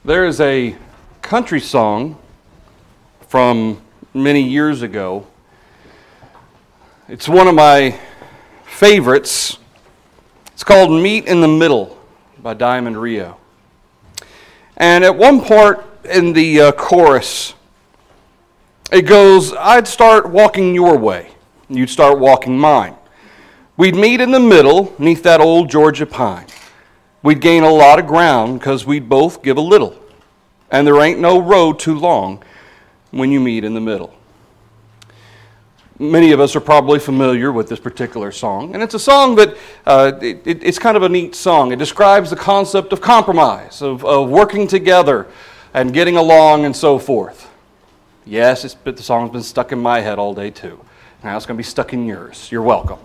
There is a country song from many years ago. It's one of my favorites. It's called Meet in the Middle by Diamond Rio. And at one part in the chorus, it goes, I'd start walking your way, and you'd start walking mine. We'd meet in the middle, neath that old Georgia pine. We'd gain a lot of ground, because we'd both give a little. And there ain't no road too long when you meet in the middle. Many of us are probably familiar with this particular song, and it's a song that, it's kind of a neat song. It describes the concept of compromise, of working together and getting along and so forth. Yes, the song's been stuck in my head all day too. Now it's going to be stuck in yours. You're welcome.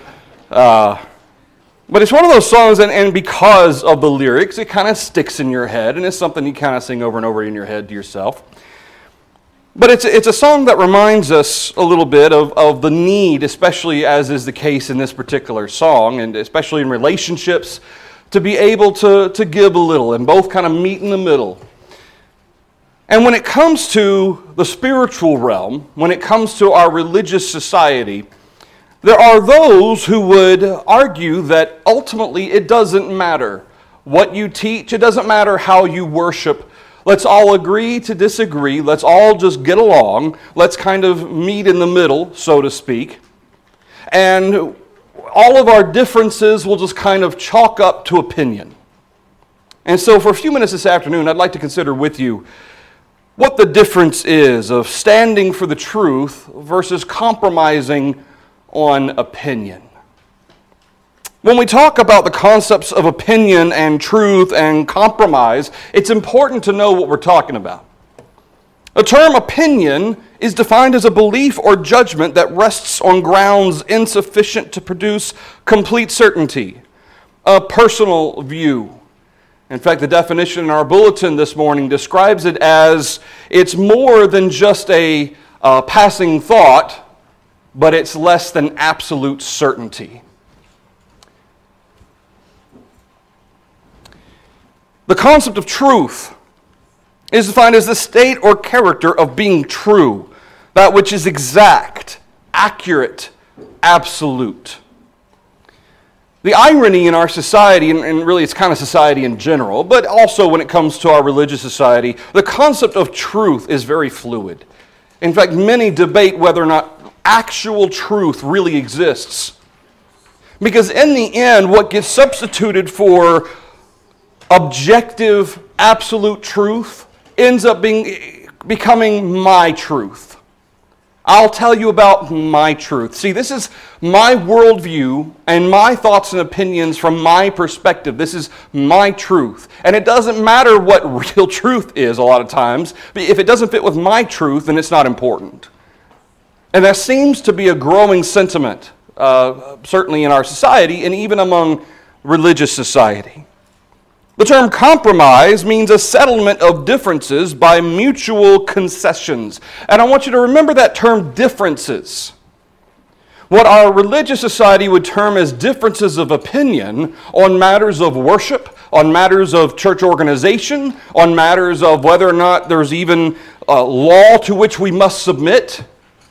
But it's one of those songs, and because of the lyrics, it kind of sticks in your head, and it's something you kind of sing over and over in your head to yourself. But it's a song that reminds us a little bit of the need, especially as is the case in this particular song, and especially in relationships, to be able to give a little and both kind of meet in the middle. And when it comes to the spiritual realm, when it comes to our religious society, there are those who would argue that ultimately it doesn't matter what you teach, it doesn't matter how you worship. Let's all agree to disagree, let's all just get along, let's kind of meet in the middle, so to speak. And all of our differences will just kind of chalk up to opinion. And so for a few minutes this afternoon, I'd like to consider with you what the difference is of standing for the truth versus compromising on opinion. When we talk about the concepts of opinion and truth and compromise, it's important to know what we're talking about. The term opinion is defined as a belief or judgment that rests on grounds insufficient to produce complete certainty, a personal view. In fact, the definition in our bulletin this morning describes it as it's more than just a passing thought, but it's less than absolute certainty. The concept of truth is defined as the state or character of being true, that which is exact, accurate, absolute. The irony in our society, and really it's kind of society in general, but also when it comes to our religious society, the concept of truth is very fluid. In fact, many debate whether or not actual truth really exists. Because in the end, what gets substituted for objective, absolute truth ends up becoming my truth. I'll tell you about my truth. See, this is my worldview and my thoughts and opinions from my perspective. This is my truth. And it doesn't matter what real truth is a lot of times. But if it doesn't fit with my truth, then it's not important. And that seems to be a growing sentiment, certainly in our society and even among religious society. The term compromise means a settlement of differences by mutual concessions. And I want you to remember that term differences. What our religious society would term as differences of opinion on matters of worship, on matters of church organization, on matters of whether or not there's even a law to which we must submit,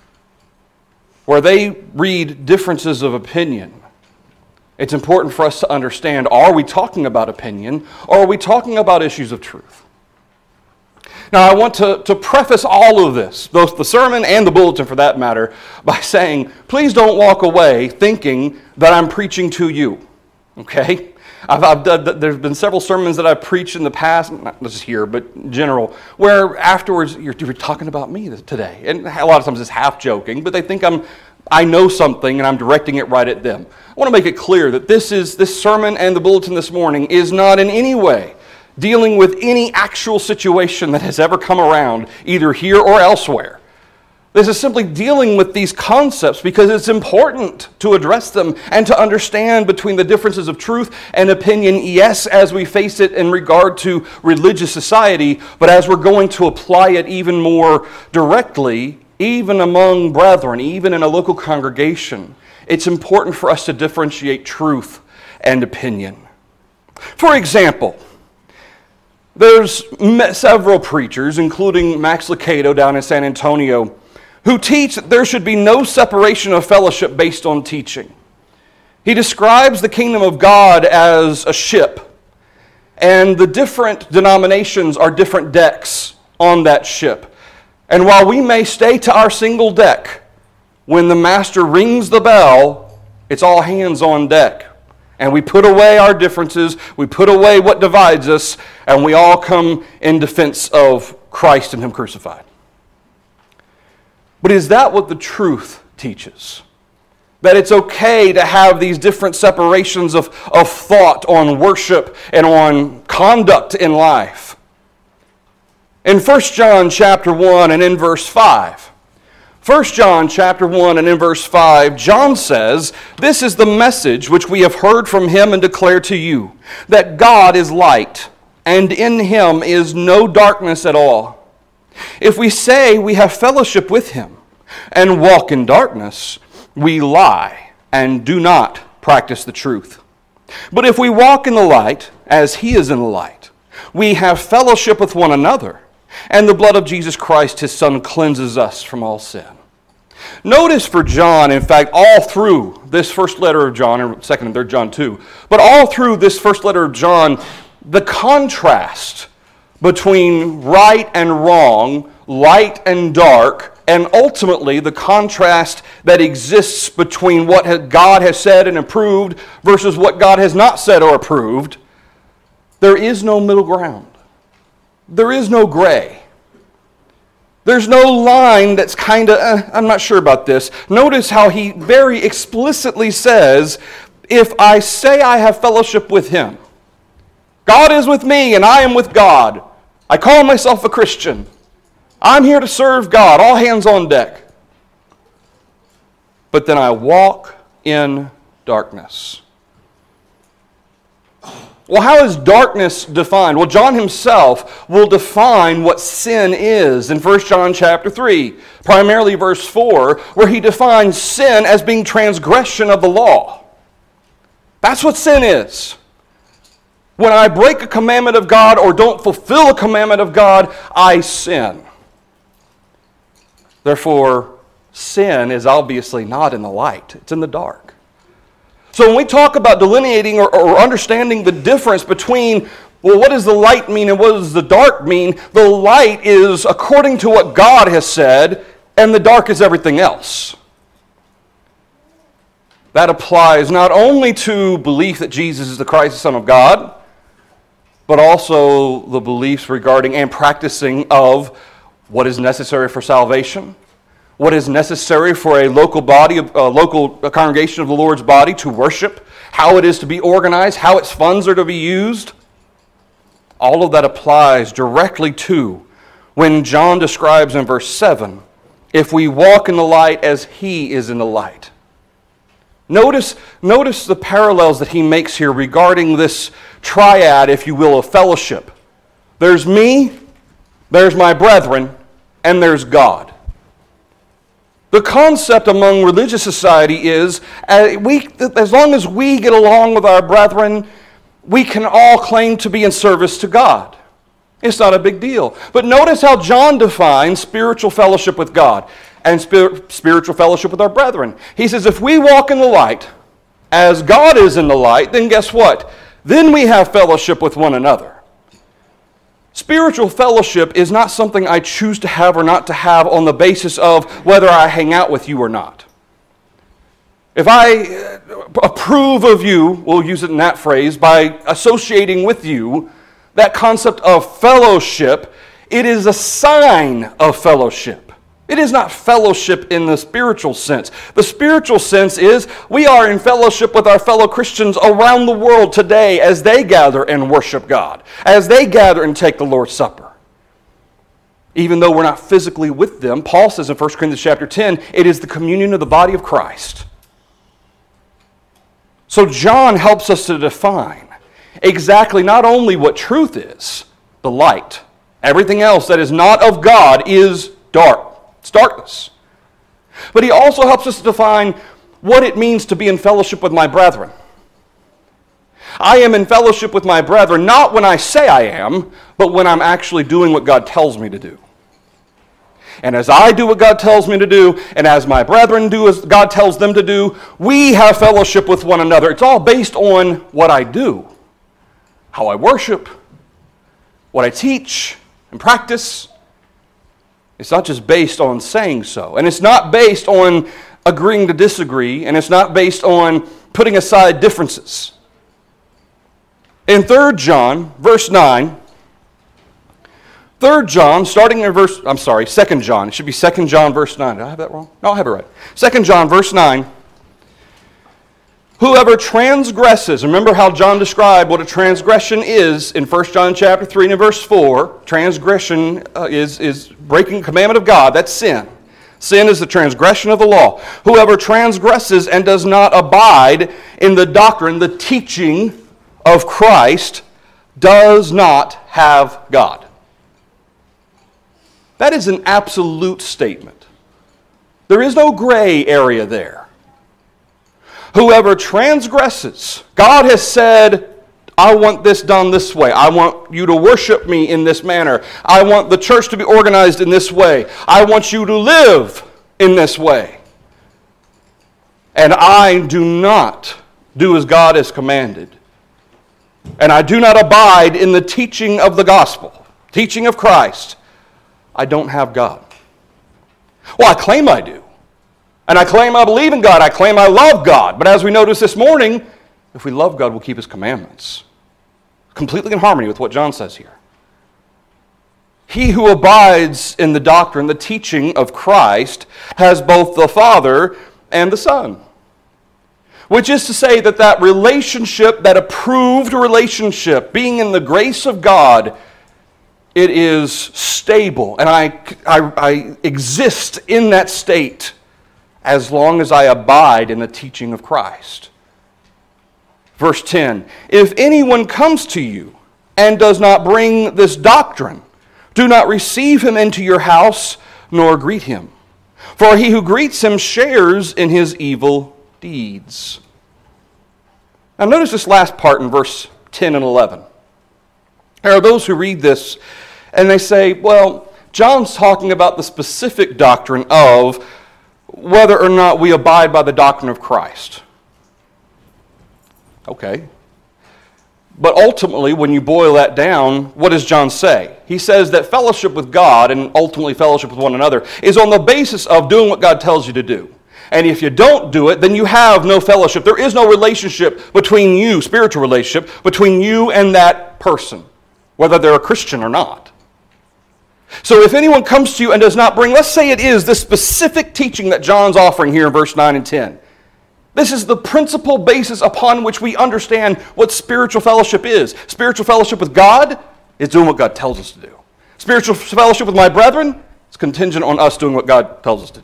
where they read differences of opinion. It's important for us to understand, are we talking about opinion, or are we talking about issues of truth? Now, I want to preface all of this, both the sermon and the bulletin for that matter, by saying, please don't walk away thinking that I'm preaching to you, okay? There's been several sermons that I've preached in the past, not just here, but in general, where afterwards you're talking about me today. And a lot of times it's half joking, but they think I know something and I'm directing it right at them. I want to make it clear that this sermon and the bulletin this morning is not in any way dealing with any actual situation that has ever come around, either here or elsewhere. This is simply dealing with these concepts because it's important to address them and to understand between the differences of truth and opinion, yes, as we face it in regard to religious society, but as we're going to apply it even more directly, even among brethren, even in a local congregation, it's important for us to differentiate truth and opinion. For example, There's several preachers, including Max Lucado down in San Antonio, who teach that there should be no separation of fellowship based on teaching. He describes the kingdom of God as a ship, and the different denominations are different decks on that ship. And while we may stay to our single deck, when the master rings the bell, it's all hands on deck. And we put away our differences, we put away what divides us, and we all come in defense of Christ and Him crucified. But is that what the truth teaches? That it's okay to have these different separations of thought on worship and on conduct in life? In 1 John chapter 1 and in verse 5, 1 John chapter 1 and in verse 5, John says, "This is the message which we have heard from Him and declare to you, that God is light, and in Him is no darkness at all. If we say we have fellowship with Him and walk in darkness, we lie and do not practice the truth. But if we walk in the light, as He is in the light, we have fellowship with one another, and the blood of Jesus Christ, His Son, cleanses us from all sin." Notice for John, in fact, all through this first letter of John, and 2nd and 3rd John too, but all through this first letter of John, the contrast between right and wrong, light and dark, and ultimately the contrast that exists between what God has said and approved versus what God has not said or approved, there is no middle ground. There is no gray. There's no line that's kind of, I'm not sure about this. Notice how he very explicitly says, if I say I have fellowship with Him, God is with me and I am with God. I call myself a Christian. I'm here to serve God, all hands on deck. But then I walk in darkness. Well, how is darkness defined? Well, John himself will define what sin is in 1 John chapter 3, primarily verse 4, where he defines sin as being transgression of the law. That's what sin is. When I break a commandment of God or don't fulfill a commandment of God, I sin. Therefore, sin is obviously not in the light. It's in the dark. So when we talk about delineating or understanding the difference between, well, what does the light mean and what does the dark mean? The light is according to what God has said, and the dark is everything else. That applies not only to belief that Jesus is the Christ, the Son of God, but also the beliefs regarding and practicing of what is necessary for salvation, what is necessary for a local body, a local congregation of the Lord's body to worship, how it is to be organized, how its funds are to be used. All of that applies directly to when John describes in verse 7, if we walk in the light as He is in the light. Notice the parallels that he makes here regarding this triad, if you will, of fellowship. There's me, there's my brethren, and there's God. The concept among religious society is, as long as we get along with our brethren, we can all claim to be in service to God. It's not a big deal. But notice how John defines spiritual fellowship with God and spiritual fellowship with our brethren. He says, if we walk in the light, as God is in the light, then guess what? Then we have fellowship with one another. Spiritual fellowship is not something I choose to have or not to have on the basis of whether I hang out with you or not. If I approve of you, we'll use it in that phrase, by associating with you, that concept of fellowship, it is a sign of fellowship. It is not fellowship in the spiritual sense. The spiritual sense is we are in fellowship with our fellow Christians around the world today as they gather and worship God, as they gather and take the Lord's Supper. Even though we're not physically with them, Paul says in 1 Corinthians chapter 10, it is the communion of the body of Christ. So John helps us to define exactly not only what truth is, the light. Everything else that is not of God is dark. It's darkness. But he also helps us to define what it means to be in fellowship with my brethren. I am in fellowship with my brethren, not when I say I am, but when I'm actually doing what God tells me to do. And as I do what God tells me to do, and as my brethren do as God tells them to do, we have fellowship with one another. It's all based on what I do, how I worship, what I teach and practice. It's not just based on saying so. And it's not based on agreeing to disagree, and it's not based on putting aside differences. In 3 John, verse 9, 3 John, starting in 2 John. It should be 2 John, verse 9. Did I have that wrong? No, I have it right. 2 John, verse 9. Whoever transgresses, remember how John described what a transgression is in 1 John chapter 3 and verse 4. Transgression is breaking the commandment of God. That's sin. Sin is the transgression of the law. Whoever transgresses and does not abide in the doctrine, the teaching of Christ, does not have God. That is an absolute statement. There is no gray area there. Whoever transgresses, God has said, I want this done this way. I want you to worship me in this manner. I want the church to be organized in this way. I want you to live in this way. And I do not do as God has commanded. And I do not abide in the teaching of the gospel, teaching of Christ. I don't have God. Well, I claim I do. And I claim I believe in God. I claim I love God. But as we noticed this morning, if we love God, we'll keep His commandments. Completely in harmony with what John says here. He who abides in the doctrine, the teaching of Christ, has both the Father and the Son. Which is to say that relationship, that approved relationship, being in the grace of God, it is stable. And I exist in that state as long as I abide in the teaching of Christ. Verse 10, if anyone comes to you and does not bring this doctrine, do not receive him into your house, nor greet him. For he who greets him shares in his evil deeds. Now notice this last part in verse 10 and 11. There are those who read this and they say, well, John's talking about the specific doctrine of whether or not we abide by the doctrine of Christ. Okay. But ultimately, when you boil that down, what does John say? He says that fellowship with God and ultimately fellowship with one another is on the basis of doing what God tells you to do. And if you don't do it, then you have no fellowship. There is no relationship between you, spiritual relationship, between you and that person, whether they're a Christian or not. So if anyone comes to you and does not bring, let's say it is this specific teaching that John's offering here in verse 9 and 10. This is the principal basis upon which we understand what spiritual fellowship is. Spiritual fellowship with God is doing what God tells us to do. Spiritual fellowship with my brethren is contingent on us doing what God tells us to do.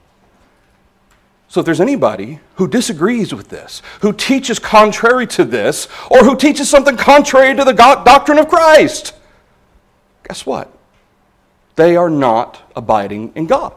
So if there's anybody who disagrees with this, who teaches contrary to this, or who teaches something contrary to the doctrine of Christ, guess what? They are not abiding in God.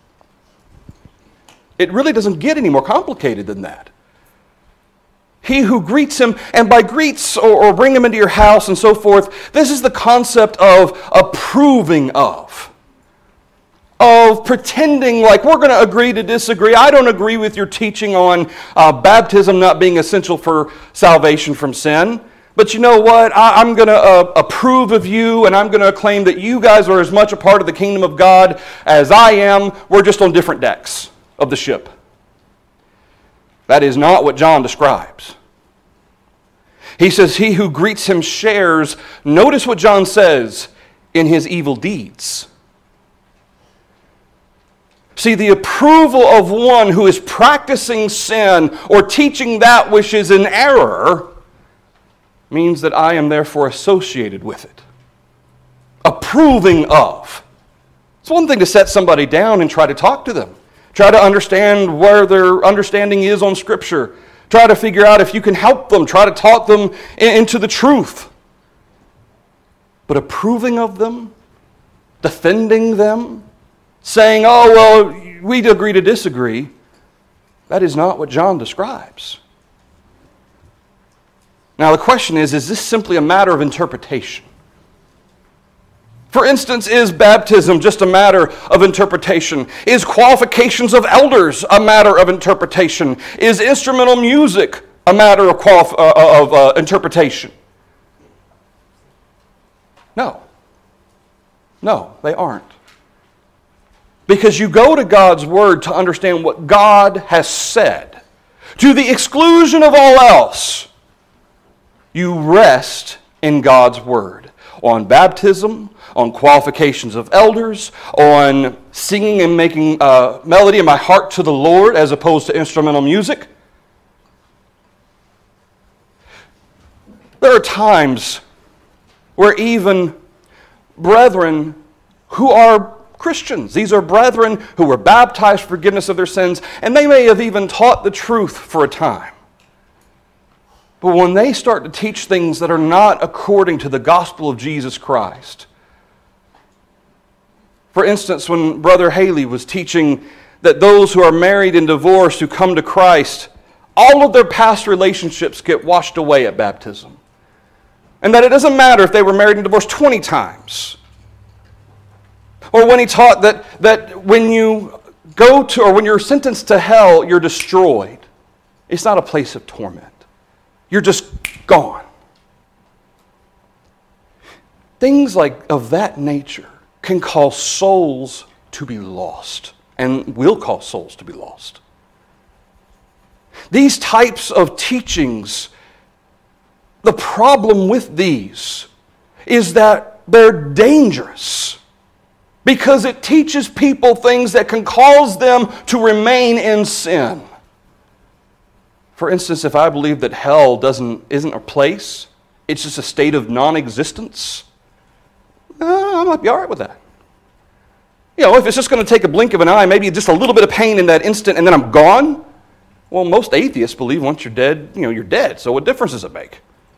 It really doesn't get any more complicated than that. He who greets him, and by greets or bring him into your house and so forth, this is the concept of approving of pretending like we're going to agree to disagree. I don't agree with your teaching on baptism not being essential for salvation from sin. But you know what? I'm going to approve of you, and I'm going to claim that you guys are as much a part of the kingdom of God as I am. We're just on different decks of the ship. That is not what John describes. He says, he who greets him shares, notice what John says, in his evil deeds. See, the approval of one who is practicing sin or teaching that which is in error means that I am therefore associated with it. Approving of. It's one thing to set somebody down and try to talk to them. Try to understand where their understanding is on Scripture. Try to figure out if you can help them. Try to talk them into the truth. But approving of them, defending them, saying, oh, well, we agree to disagree, that is not what John describes. Now the question is this simply a matter of interpretation? For instance, is baptism just a matter of interpretation? Is qualifications of elders a matter of interpretation? Is instrumental music a matter of interpretation? No. No, they aren't. Because you go to God's Word to understand what God has said. To the exclusion of all else, you rest in God's Word. On baptism, on qualifications of elders, on singing and making melody in my heart to the Lord as opposed to instrumental music. There are times where even brethren who are Christians, these are brethren who were baptized for forgiveness of their sins, and they may have even taught the truth for a time. But when they start to teach things that are not according to the gospel of Jesus Christ, for instance, when Brother Haley was teaching that those who are married and divorced who come to Christ, all of their past relationships get washed away at baptism. And that it doesn't matter if they were married and divorced 20 times. Or when he taught that when you go to, or when you're sentenced to hell, you're destroyed. It's not a place of torment. You're just gone. Things like of that nature can cause souls to be lost, and will cause souls to be lost. These types of teachings, the problem with these is that they're dangerous because it teaches people things that can cause them to remain in sin. For instance, if I believe that hell isn't a place, it's just a state of non-existence, I might be all right with that. You know, if it's just going to take a blink of an eye, maybe just a little bit of pain in that instant and then I'm gone. Well, most atheists believe once you're dead, you're dead. So what difference does it make?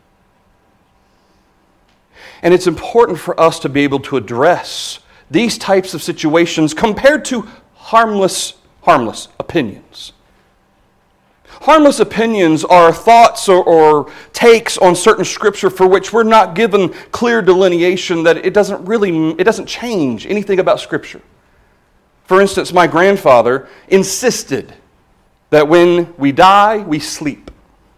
And it's important for us to be able to address these types of situations compared to harmless opinions. Harmless opinions are thoughts or takes on certain scripture for which we're not given clear delineation, that it doesn't change anything about scripture. For instance, my grandfather insisted that when we die, we sleep.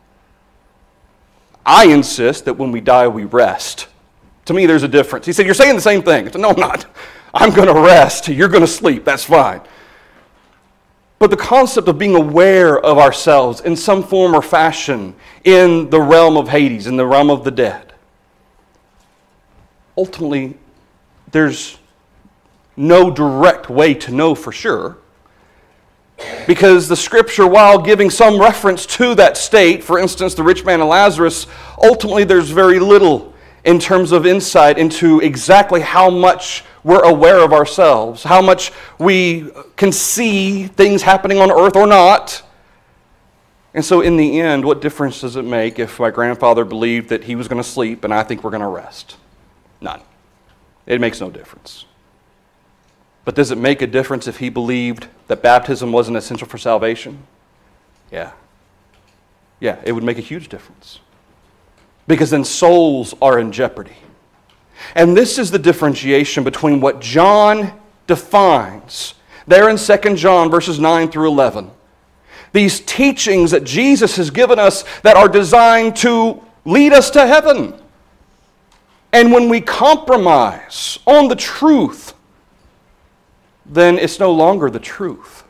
I insist that when we die, we rest. To me, there's a difference. He said, "You're saying the same thing." I said, "No, I'm not. I'm going to rest. You're going to sleep. That's fine." But the concept of being aware of ourselves in some form or fashion in the realm of Hades, in the realm of the dead, ultimately, there's no direct way to know for sure. Because the scripture, while giving some reference to that state, for instance, the rich man and Lazarus, ultimately there's very little in terms of insight into exactly how much we're aware of ourselves, how much we can see things happening on earth or not. And so in the end, what difference does it make if my grandfather believed that he was going to sleep and I think we're going to rest? None. It makes no difference. But does it make a difference if he believed that baptism wasn't essential for salvation? Yeah. Yeah, it would make a huge difference. Because then souls are in jeopardy. And this is the differentiation between what John defines there in 2 John verses 9 through 11. These teachings that Jesus has given us that are designed to lead us to heaven. And when we compromise on the truth, then it's no longer the truth.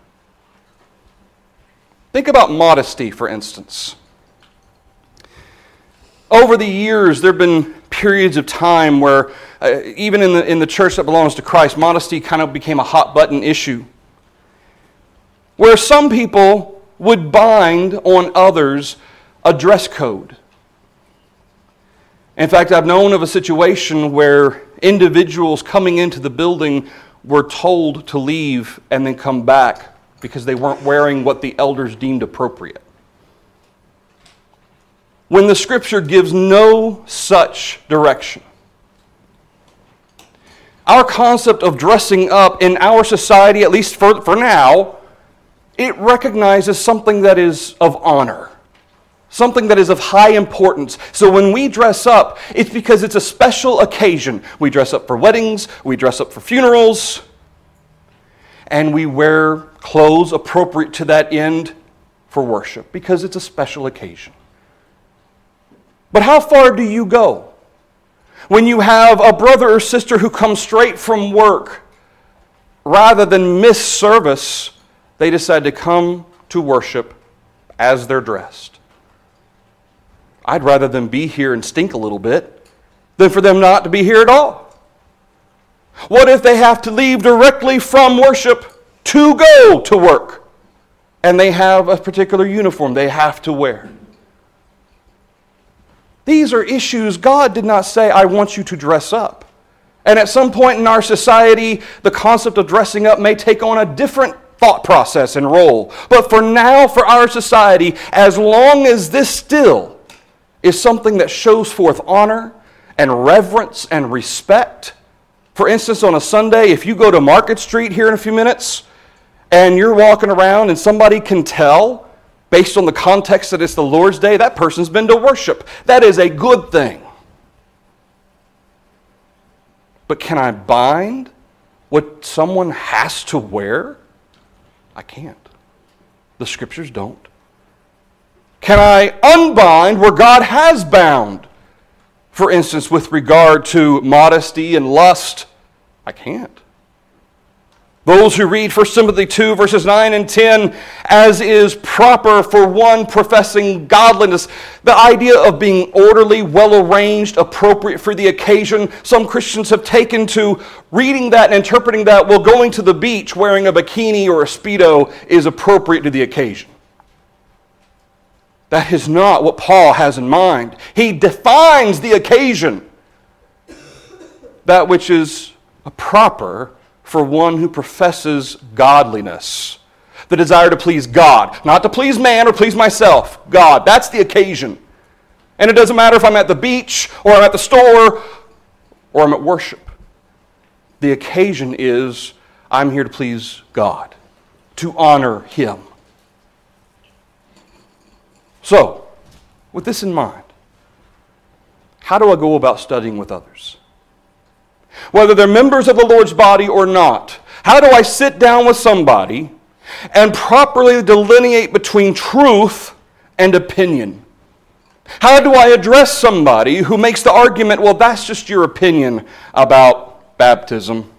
Think about modesty, for instance. Over the years, there have been periods of time where, even in the church that belongs to Christ, modesty kind of became a hot-button issue. Where some people would bind on others a dress code. In fact, I've known of a situation where individuals coming into the building were told to leave and then come back because they weren't wearing what the elders deemed appropriate. When the Scripture gives no such direction. Our concept of dressing up in our society, at least for now, it recognizes something that is of honor. something that is of high importance. So when we dress up, it's because it's a special occasion. We dress up for weddings, we dress up for funerals, and we wear clothes appropriate to that end for worship because it's a special occasion. But how far do you go when you have a brother or sister who comes straight from work, rather than miss service, they decide to come to worship as they're dressed? I'd rather them be here and stink a little bit than for them not to be here at all. What if they have to leave directly from worship to go to work, and they have a particular uniform they have to wear? These are issues. God did not say, I want you to dress up. And at some point in our society, the concept of dressing up may take on a different thought process and role. But for now, for our society, as long as this still is something that shows forth honor and reverence and respect. For instance, on a Sunday, if you go to Market Street here in a few minutes, and you're walking around and somebody can tell, based on the context that it's the Lord's Day, that person's been to worship. That is a good thing. But can I bind what someone has to wear? I can't. The Scriptures don't. Can I unbind where God has bound? For instance, with regard to modesty and lust, I can't. Those who read 1 Timothy 2, verses 9 and 10, as is proper for one professing godliness, the idea of being orderly, well-arranged, appropriate for the occasion, some Christians have taken to reading that and interpreting that, well, going to the beach wearing a bikini or a Speedo is appropriate to the occasion. That is not what Paul has in mind. He defines the occasion, that which is proper for one who professes godliness. The desire to please God, not to please man or please myself. God, that's the occasion. And it doesn't matter if I'm at the beach or I'm at the store or I'm at worship. The occasion is I'm here to please God, to honor Him. So, with this in mind, how do I go about studying with others? Whether they're members of the Lord's body or not, how do I sit down with somebody and properly delineate between truth and opinion? How do I address somebody who makes the argument, well, that's just your opinion about baptism?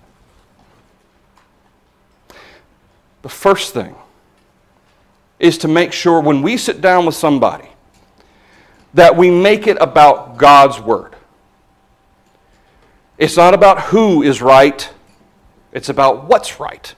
The first thing is to make sure when we sit down with somebody that we make it about God's Word. It's not about who is right, it's about what's right.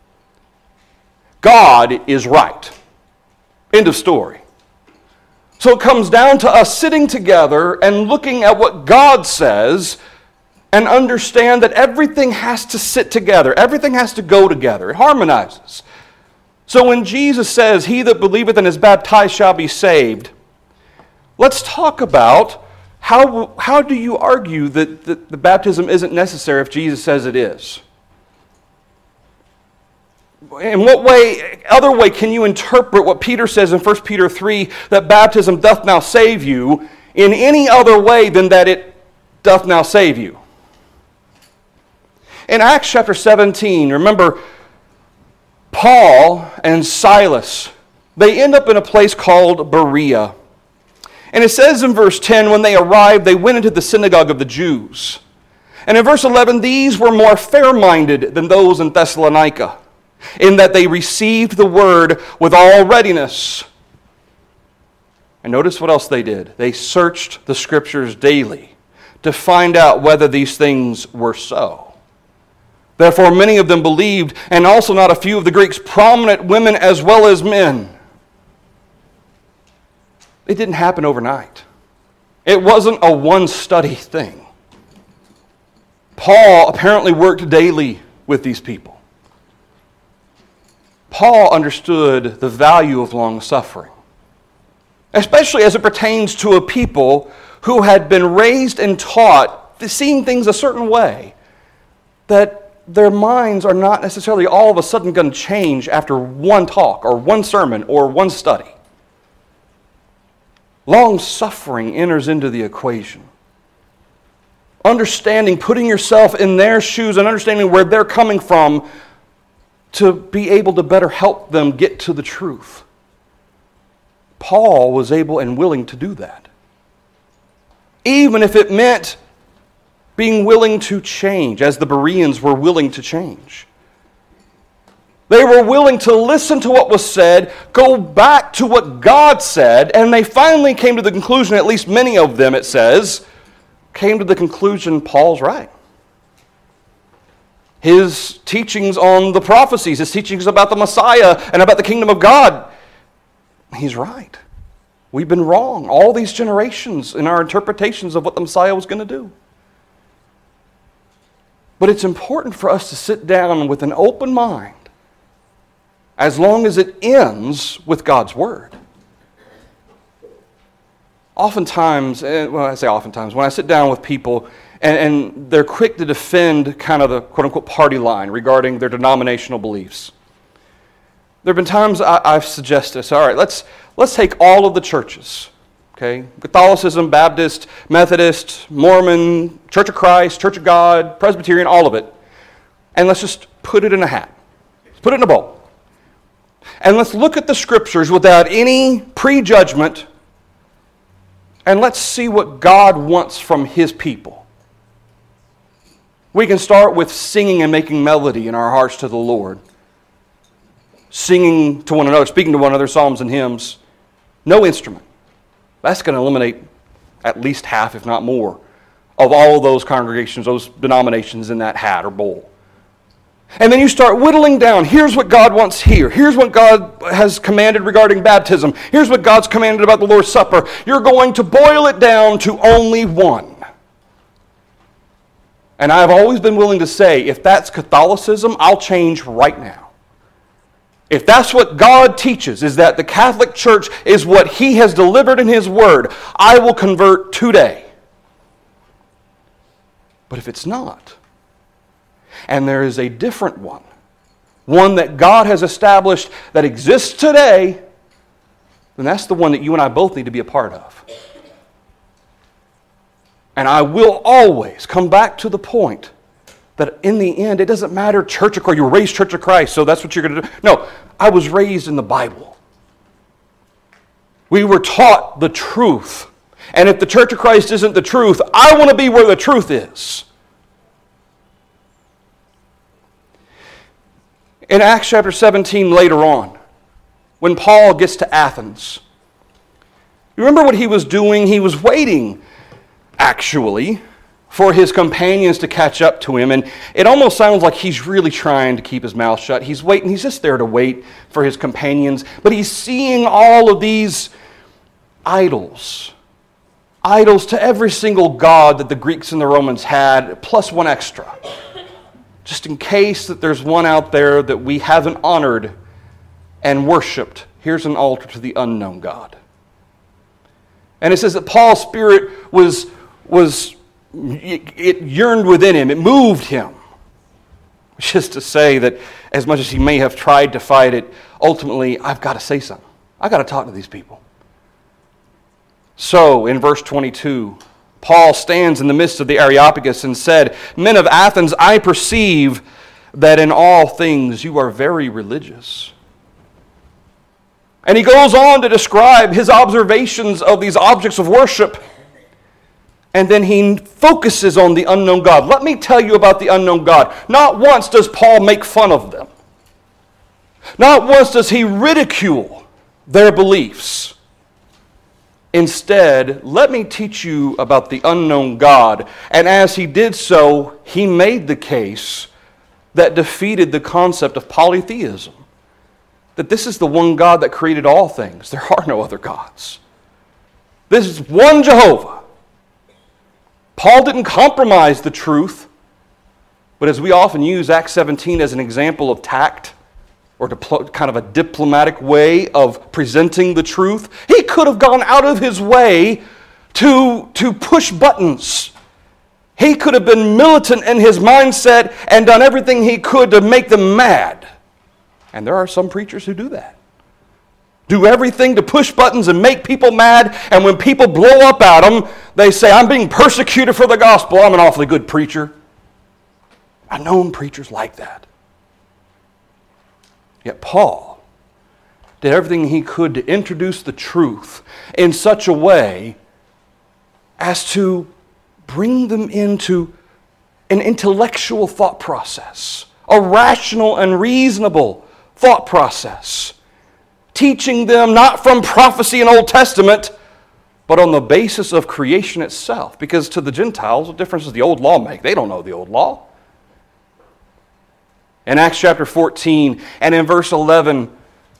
God is right. End of story. So it comes down to us sitting together and looking at what God says and understand that everything has to sit together. Everything has to go together. It harmonizes. So when Jesus says, "He that believeth and is baptized shall be saved," let's talk about how do you argue that the baptism isn't necessary if Jesus says it is? In what other way can you interpret what Peter says in 1 Peter 3, that baptism doth now save you, in any other way than that it doth now save you? In Acts chapter 17, remember, Paul and Silas, they end up in a place called Berea. And it says in verse 10, when they arrived, they went into the synagogue of the Jews. And in verse 11, these were more fair-minded than those in Thessalonica, in that they received the word with all readiness. And notice what else they did. They searched the Scriptures daily to find out whether these things were so. Therefore, many of them believed, and also not a few of the Greeks, prominent women as well as men. It didn't happen overnight. It wasn't a one-study thing. Paul apparently worked daily with these people. Paul understood the value of long-suffering, especially as it pertains to a people who had been raised and taught seeing things a certain way, that their minds are not necessarily all of a sudden going to change after one talk or one sermon or one study. Long-suffering enters into the equation. Understanding, putting yourself in their shoes and understanding where they're coming from to be able to better help them get to the truth. Paul was able and willing to do that. Even if it meant being willing to change, as the Bereans were willing to change. They were willing to listen to what was said, go back to what God said, and they finally came to the conclusion, at least many of them, it says, came to the conclusion, Paul's right. His teachings on the prophecies, his teachings about the Messiah and about the kingdom of God, he's right. We've been wrong all these generations in our interpretations of what the Messiah was going to do. But it's important for us to sit down with an open mind as long as it ends with God's Word. Oftentimes, well, I say oftentimes, when I sit down with people and they're quick to defend kind of the quote-unquote party line regarding their denominational beliefs. There have been times I've suggested, all right, let's take all of the churches, okay? Catholicism, Baptist, Methodist, Mormon, Church of Christ, Church of God, Presbyterian, all of it, and let's just put it in a hat. Let's put it in a bowl. And let's look at the Scriptures without any prejudgment, and let's see what God wants from His people. We can start with singing and making melody in our hearts to the Lord. Singing to one another, speaking to one another, psalms and hymns. No instrument. That's going to eliminate at least half, if not more, of all of those congregations, those denominations in that hat or bowl. And then you start whittling down. Here's what God wants here. Here's what God has commanded regarding baptism. Here's what God's commanded about the Lord's Supper. You're going to boil it down to only one. And I've always been willing to say, if that's Catholicism, I'll change right now. If that's what God teaches, is that the Catholic Church is what He has delivered in His Word, I will convert today. But if it's not, and there is a different one that God has established that exists today, then that's the one that you and I both need to be a part of. And I will always come back to the point that in the end, it doesn't matter Church of Christ. You were raised Church of Christ, so that's what you're going to do. No, I was raised in the Bible. We were taught the truth. And if the Church of Christ isn't the truth, I want to be where the truth is. In Acts chapter 17 later on, when Paul gets to Athens, you remember what he was doing? He was waiting, actually, for his companions to catch up to him. And it almost sounds like he's really trying to keep his mouth shut. He's waiting. He's just there to wait for his companions. But he's seeing all of these idols. Idols to every single god that the Greeks and the Romans had, plus one extra. Just in case that there's one out there that we haven't honored and worshipped. Here's an altar to the unknown God. And it says that Paul's spirit it yearned within him. It moved him. Which is to say that as much as he may have tried to fight it, ultimately, I've got to say something. I've got to talk to these people. So, in verse 22, Paul stands in the midst of the Areopagus and said, "Men of Athens, I perceive that in all things you are very religious." And he goes on to describe his observations of these objects of worship. And then he focuses on the unknown God. Let me tell you about the unknown God. Not once does Paul make fun of them. Not once does he ridicule their beliefs. Instead, let me teach you about the unknown God. And as he did so, he made the case that defeated the concept of polytheism. That this is the one God that created all things. There are no other gods. This is one Jehovah. Paul didn't compromise the truth, but as we often use Acts 17 as an example of tact, or kind of a diplomatic way of presenting the truth, he could have gone out of his way to push buttons. He could have been militant in his mindset and done everything he could to make them mad. And there are some preachers who do that. do everything to push buttons and make people mad, and when people blow up at them, they say, I'm being persecuted for the gospel. I'm an awfully good preacher. I've known preachers like that. Yet Paul did everything he could to introduce the truth in such a way as to bring them into an intellectual thought process, a rational and reasonable thought process, teaching them not from prophecy and Old Testament, but on the basis of creation itself. Because to the Gentiles, what difference does the old law make? They don't know the old law. In Acts chapter 14 and in verse 11,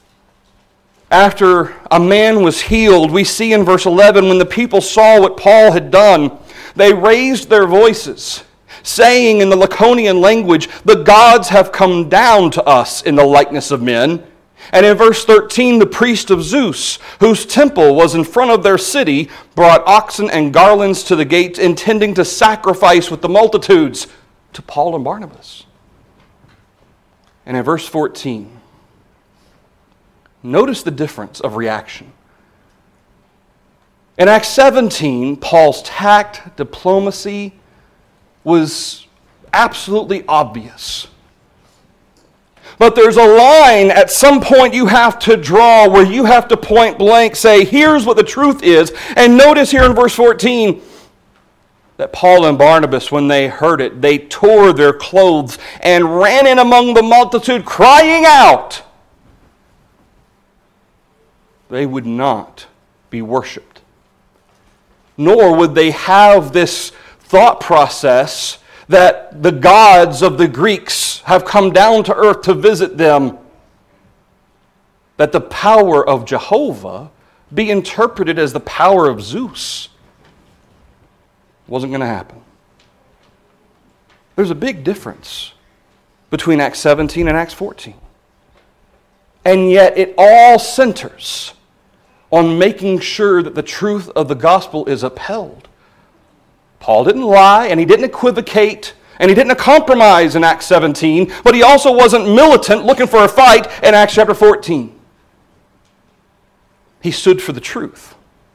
after a man was healed, we see in verse 11, when the people saw what Paul had done, they raised their voices, saying in the Lycaonian language, the gods have come down to us in the likeness of men. And in verse 13, the priest of Zeus, whose temple was in front of their city, brought oxen and garlands to the gates, intending to sacrifice with the multitudes to Paul and Barnabas. And in verse 14, notice the difference of reaction. In Acts 17, Paul's tact, diplomacy was absolutely obvious. But there's a line at some point you have to draw where you have to point blank say, here's what the truth is. And notice here in verse 14 that Paul and Barnabas, when they heard it, they tore their clothes and ran in among the multitude, crying out. They would not be worshipped. Nor would they have this thought process that the gods of the Greeks have come down to earth to visit them, that the power of Jehovah be interpreted as the power of Zeus. It wasn't going to happen. There's a big difference between Acts 17 and Acts 14. And yet it all centers on making sure that the truth of the gospel is upheld. Paul didn't lie, and he didn't equivocate, and he didn't compromise in Acts 17, but he also wasn't militant looking for a fight in Acts chapter 14. He stood for the truth.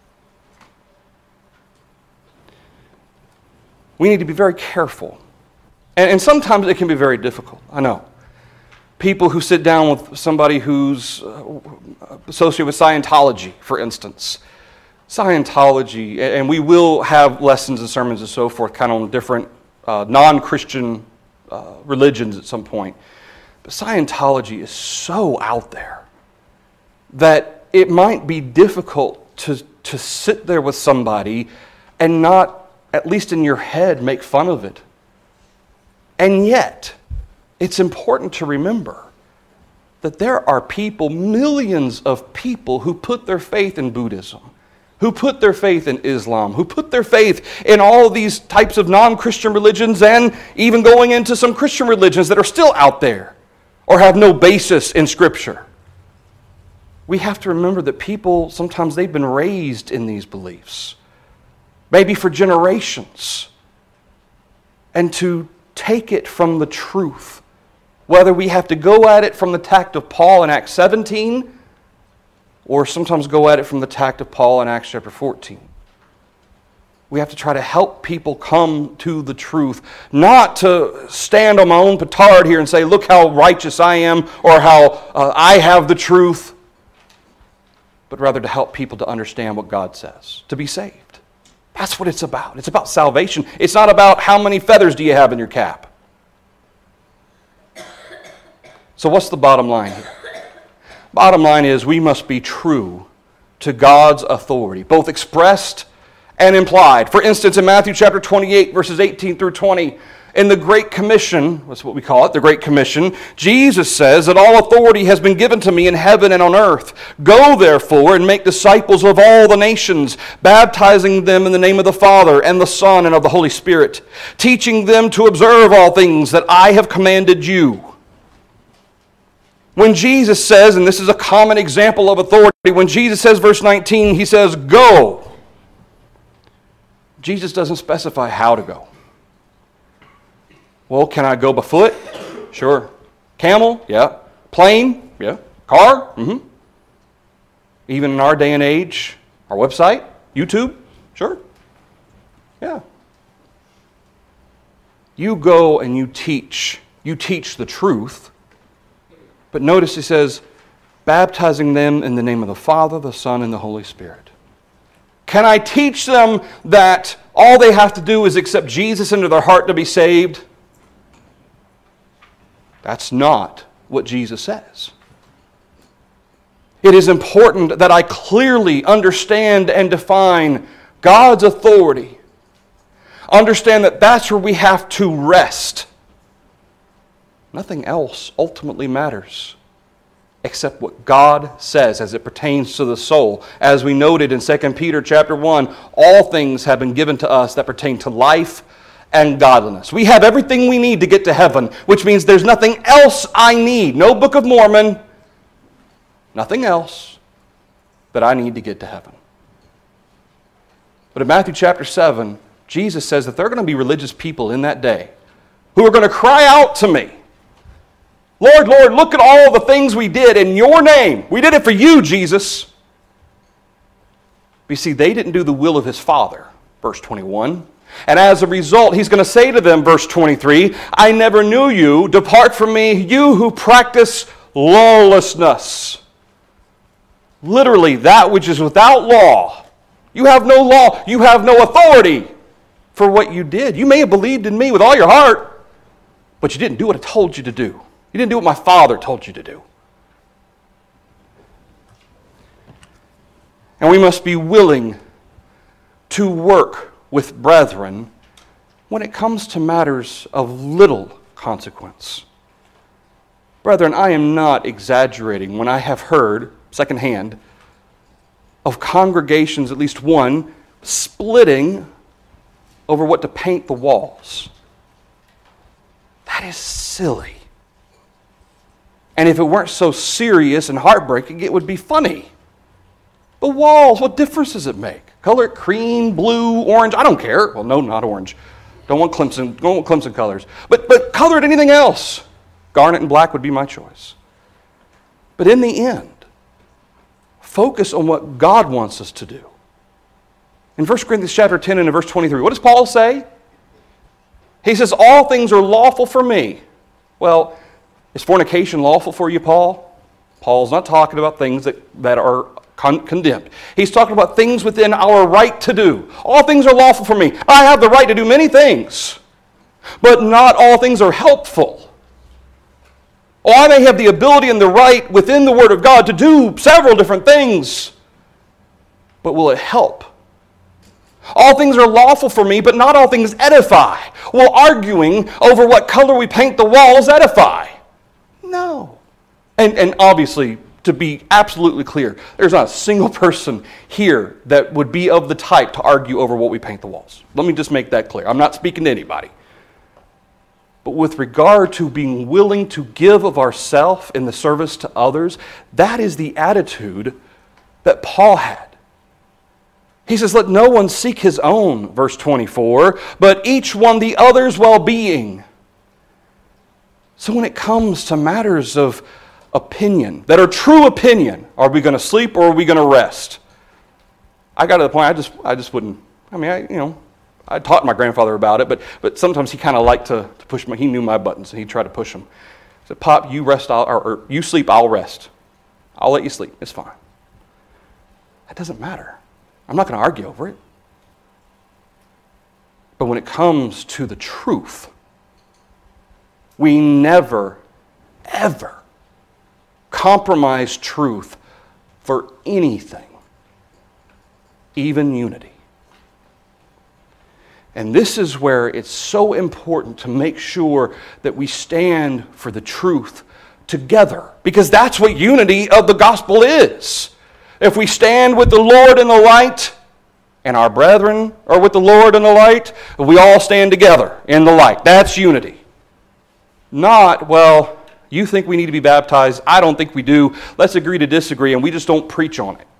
We need to be very careful. And sometimes it can be very difficult, I know. People who sit down with somebody who's associated with Scientology, for instance. Scientology, and we will have lessons and sermons and so forth kind of on different non-Christian religions at some point. But Scientology is so out there that it might be difficult to sit there with somebody and not, at least in your head, make fun of it. And yet, it's important to remember that there are people, millions of people, who put their faith in Buddhism, who put their faith in Islam, who put their faith in all of these types of non-Christian religions, and even going into some Christian religions that are still out there or have no basis in Scripture. We have to remember that people, sometimes they've been raised in these beliefs, maybe for generations, and to take it from the truth, whether we have to go at it from the tact of Paul in Acts 17, or sometimes go at it from the tact of Paul in Acts chapter 14. We have to try to help people come to the truth, not to stand on my own petard here and say, look how righteous I am, or how I have the truth, but rather to help people to understand what God says, to be saved. That's what it's about. It's about salvation. It's not about how many feathers do you have in your cap. So what's the bottom line here? Bottom line is we must be true to God's authority, both expressed and implied. For instance, in Matthew chapter 28, verses 18 through 20, in the Great Commission, that's what we call it, the Great Commission, Jesus says that all authority has been given to me in heaven and on earth. Go, therefore, and make disciples of all the nations, baptizing them in the name of the Father and the Son and of the Holy Spirit, teaching them to observe all things that I have commanded you. When Jesus says, and this is a common example of authority, when Jesus says, verse 19, he says, go. Jesus doesn't specify how to go. Well, can I go by foot? Sure. Camel? Yeah. Plane? Yeah. Car? Mm-hmm. Even in our day and age, our website, YouTube, sure. Yeah. You go and you teach. You teach the truth. But notice he says, baptizing them in the name of the Father, the Son, and the Holy Spirit. Can I teach them that all they have to do is accept Jesus into their heart to be saved? That's not what Jesus says. It is important that I clearly understand and define God's authority. Understand that that's where we have to rest. Nothing else ultimately matters except what God says as it pertains to the soul. As we noted in 2 Peter chapter 1, all things have been given to us that pertain to life and godliness. We have everything we need to get to heaven, which means there's nothing else I need. No Book of Mormon, nothing else that I need to get to heaven. But in Matthew chapter 7, Jesus says that there are going to be religious people in that day who are going to cry out to me, Lord, Lord, look at all the things we did in your name. We did it for you, Jesus. But you see, they didn't do the will of his Father, verse 21. And as a result, he's going to say to them, verse 23, I never knew you. Depart from me, you who practice lawlessness. Literally, that which is without law. You have no law. You have no authority for what you did. You may have believed in me with all your heart, but you didn't do what I told you to do. You didn't do what my Father told you to do. And we must be willing to work with brethren when it comes to matters of little consequence. Brethren, I am not exaggerating when I have heard, secondhand, of congregations, at least one, splitting over what to paint the walls. That is silly. And if it weren't so serious and heartbreaking, it would be funny. The walls, what difference does it make? Color it cream, blue, orange, I don't care. Well, no, not orange. Don't want Clemson colors. But color it anything else. Garnet and black would be my choice. But in the end, focus on what God wants us to do. In 1 Corinthians chapter 10 and in verse 23, what does Paul say? He says, all things are lawful for me. Well, is fornication lawful for you, Paul? Paul's not talking about things that are condemned. He's talking about things within our right to do. All things are lawful for me. I have the right to do many things, but not all things are helpful. Oh, I may have the ability and the right within the Word of God to do several different things, but will it help? All things are lawful for me, but not all things edify. Will arguing over what color we paint the walls edify? No. And obviously, to be absolutely clear, there's not a single person here that would be of the type to argue over what we paint the walls. Let me just make that clear. I'm not speaking to anybody. But with regard to being willing to give of ourself in the service to others, that is the attitude that Paul had. He says, let no one seek his own, verse 24, but each one the other's well-being. So when it comes to matters of opinion, that are true opinion, are we going to sleep or are we going to rest? I got to the point, I just wouldn't, I taught my grandfather about it, but sometimes he kind of liked to push he knew my buttons and he'd try to push them. He said, Pop, you rest, or you sleep, I'll rest. I'll let you sleep, it's fine. That doesn't matter. I'm not going to argue over it. But when it comes to the truth, we never, ever compromise truth for anything, even unity. And this is where it's so important to make sure that we stand for the truth together, because that's what unity of the gospel is. If we stand with the Lord in the light, and our brethren are with the Lord in the light, we all stand together in the light. That's unity. Not, well, you think we need to be baptized, I don't think we do. Let's agree to disagree, and we just don't preach on it.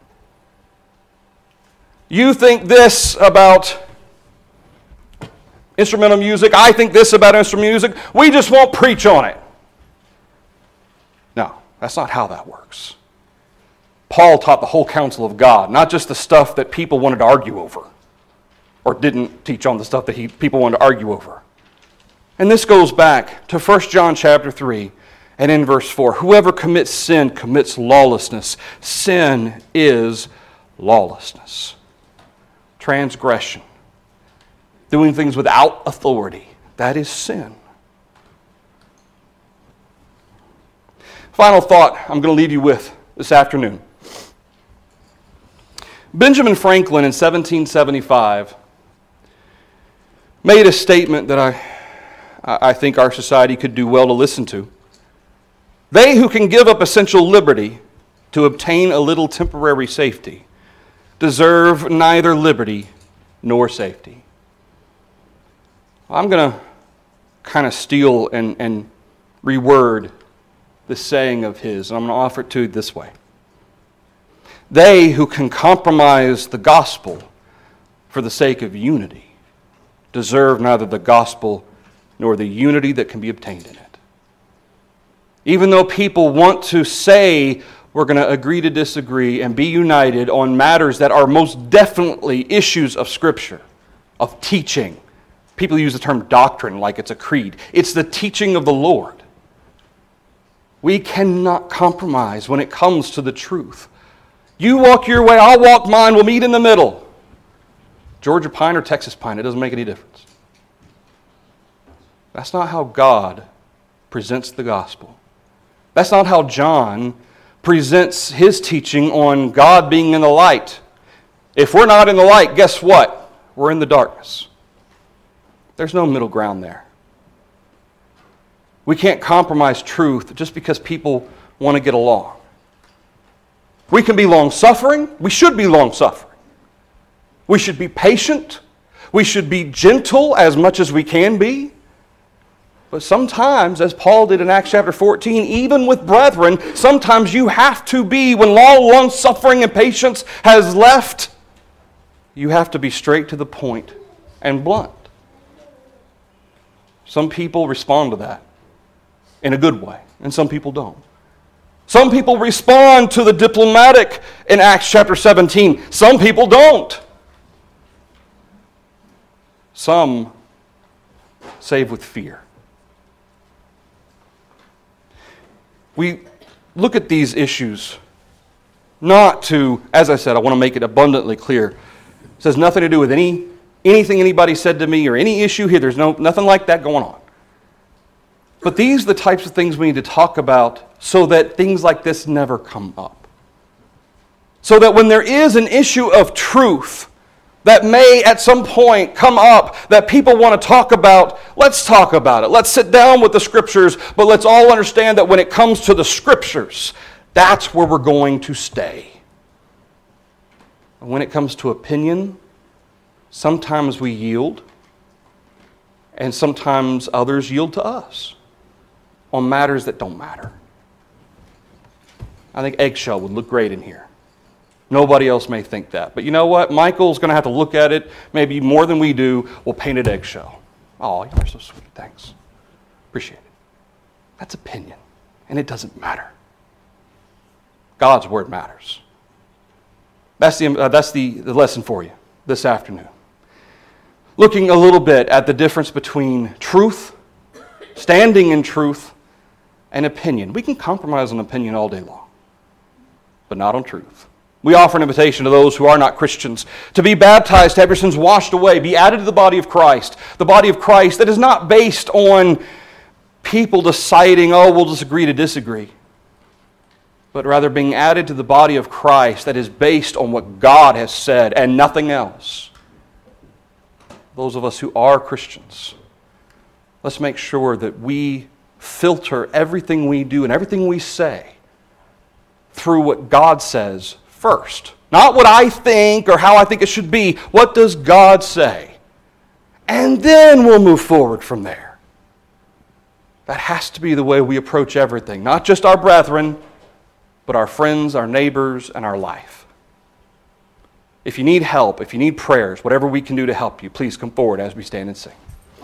You think this about instrumental music, I think this about instrumental music, we just won't preach on it. No, that's not how that works. Paul taught the whole counsel of God, not just the stuff that people wanted to argue over, or didn't teach on the stuff that people wanted to argue over. And this goes back to 1 John chapter 3, and in verse 4, whoever commits sin commits lawlessness. Sin is lawlessness. Transgression. Doing things without authority. That is sin. Final thought I'm going to leave you with this afternoon. Benjamin Franklin in 1775 made a statement that I think our society could do well to listen to. They who can give up essential liberty to obtain a little temporary safety deserve neither liberty nor safety. I'm going to kind of steal and reword this saying of his, and I'm going to offer it to you this way. They who can compromise the gospel for the sake of unity deserve neither the gospel nor the unity that can be obtained in it. Even though people want to say we're going to agree to disagree and be united on matters that are most definitely issues of Scripture, of teaching. People use the term doctrine like it's a creed. It's the teaching of the Lord. We cannot compromise when it comes to the truth. You walk your way, I'll walk mine, we'll meet in the middle. Georgia pine or Texas pine, it doesn't make any difference. That's not how God presents the gospel. That's not how John presents his teaching on God being in the light. If we're not in the light, guess what? We're in the darkness. There's no middle ground there. We can't compromise truth just because people want to get along. We can be long-suffering. We should be long-suffering. We should be patient. We should be gentle as much as we can be. But sometimes, as Paul did in Acts chapter 14, even with brethren, sometimes you have to be, when long-suffering and patience has left, you have to be straight to the point and blunt. Some people respond to that in a good way, and some people don't. Some people respond to the diplomatic in Acts chapter 17. Some people don't. Some save with fear. We look at these issues not to, as I said, I want to make it abundantly clear. It has nothing to do with anything anybody said to me or any issue here. There's nothing like that going on. But these are the types of things we need to talk about so that things like this never come up. So that when there is an issue of truth that may at some point come up that people want to talk about, let's talk about it. Let's sit down with the Scriptures, but let's all understand that when it comes to the Scriptures, that's where we're going to stay. And when it comes to opinion, sometimes we yield, and sometimes others yield to us on matters that don't matter. I think eggshell would look great in here. Nobody else may think that. But you know what? Michael's going to have to look at it maybe more than we do. We'll paint it eggshell. Oh, you're so sweet. Thanks. Appreciate it. That's opinion, and it doesn't matter. God's word matters. That's the lesson for you this afternoon. Looking a little bit at the difference between truth, standing in truth, and opinion. We can compromise on opinion all day long, but not on truth. We offer an invitation to those who are not Christians to be baptized, to have your sins washed away, be added to the body of Christ. The body of Christ that is not based on people deciding, we'll just agree to disagree, but rather being added to the body of Christ that is based on what God has said and nothing else. Those of us who are Christians, let's make sure that we filter everything we do and everything we say through what God says first. Not what I think or how I think it should be. What does God say? And then we'll move forward from there. That has to be the way we approach everything. Not just our brethren, but our friends, our neighbors, and our life. If you need help, if you need prayers, whatever we can do to help you, please come forward as we stand and sing.